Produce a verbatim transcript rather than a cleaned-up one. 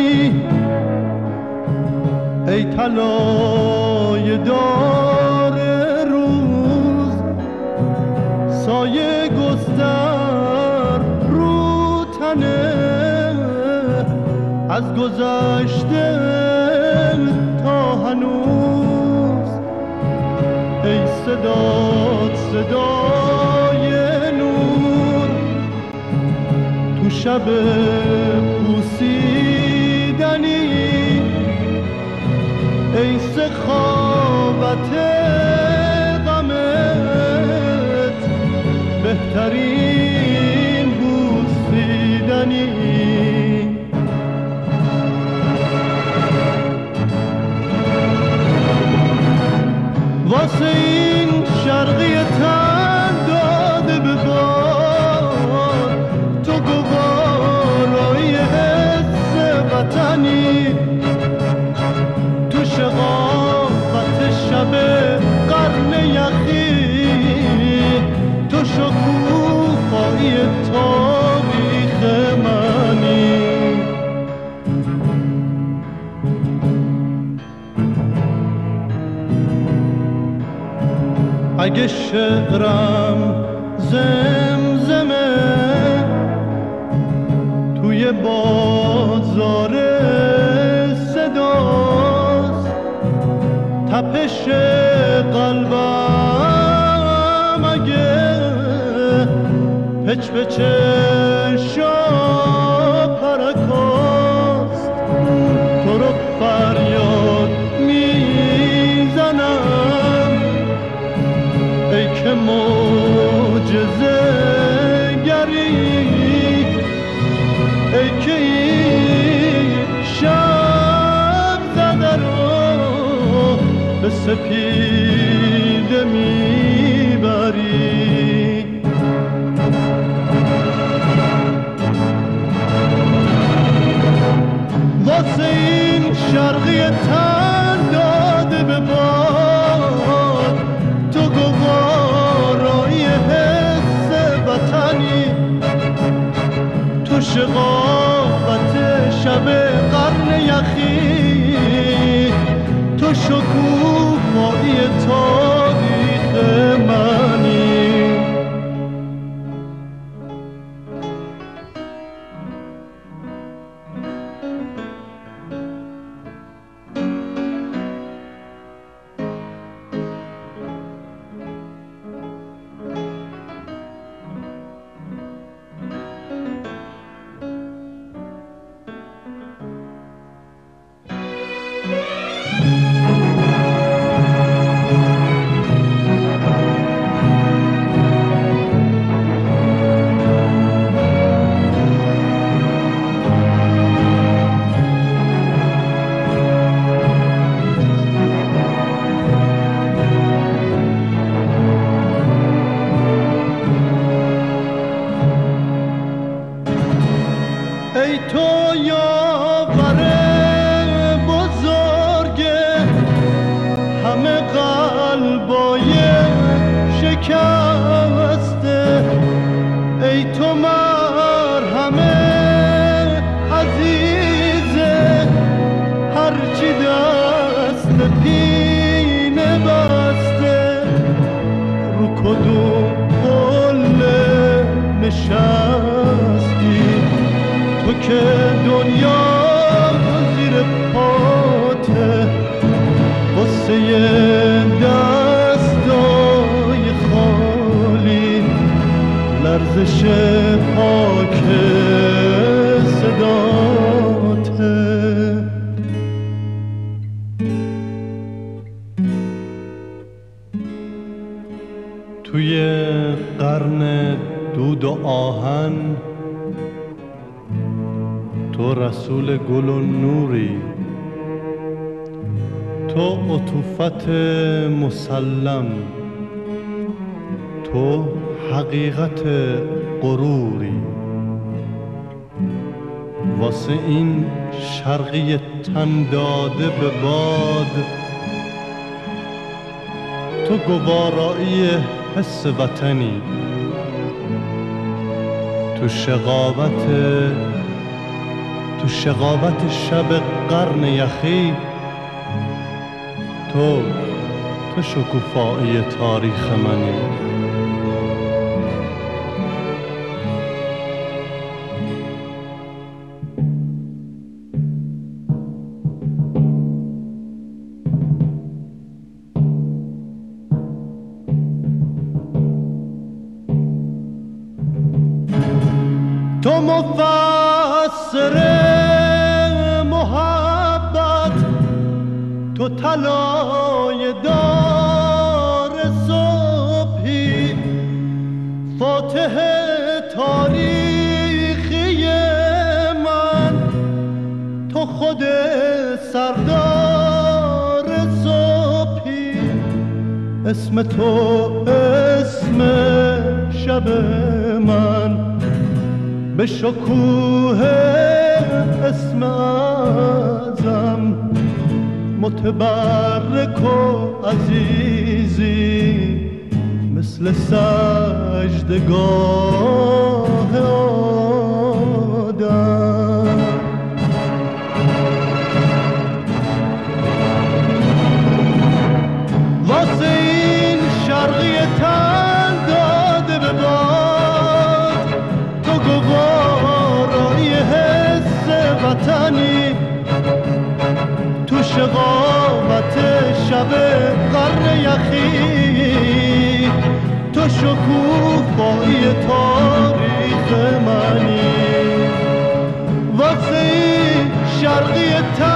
وطنی ای طلای دار روز سایه گستر رو تنه از گذشته تا هنوز ای صدات صدای نور تو شب پوسیدنی ای سخاوت غمت بهترین بوسیدنی واسه این شرقی تن داده به باد تو گوارای حس وطنی تو شقاقت شب قرن یخی تو شکوفایی تاریخ منی اگه شعرم زمزمه توی بازار صداست تپش قلبم اگه پچ پچش پرکاست تو رو فریاد میزنم ای که معجزه گری ای که این شب زده رو به سپیده میبری واسه این شرقی تن داده به باد تو گوارای حس وطنی تو شقاقت شب قرن یخی تو شکوفایی تاریخ منی ای تو یاور بزرگ همه قلبای شکسته ای تو مرهم عزیزه هرچی دست پینه بسته رو کدوم قله نشستی تو که دنیا زیر پاته واسه دستای خالی لرزش پاک صداته توی قرن دود و آهن تو رسول گل و نوری تو عطوفت مسلم تو حقیقت غروری واسه این شرقی تن داده به باد تو گوارایی حس وطنی تو شقاوت تو تو شقاوت شب قرن یخی، تو تو شکوفایی تاریخ منی. تو مفسر محبت، تو طلای دار صبحی، فاتح تاریخی من، تو خود سردار صبحی. اسم تو اسم شب من، به شکوه اسم اعظم، متبرک و عزیزی، مثل سجدگاه آدم. واسه این شرقی تن داده به باد، تو گوارای حس وطنی، تو شقاوت شب قرن یخی، تو شکوفایی تاریخ منی. واسه این شرقی تن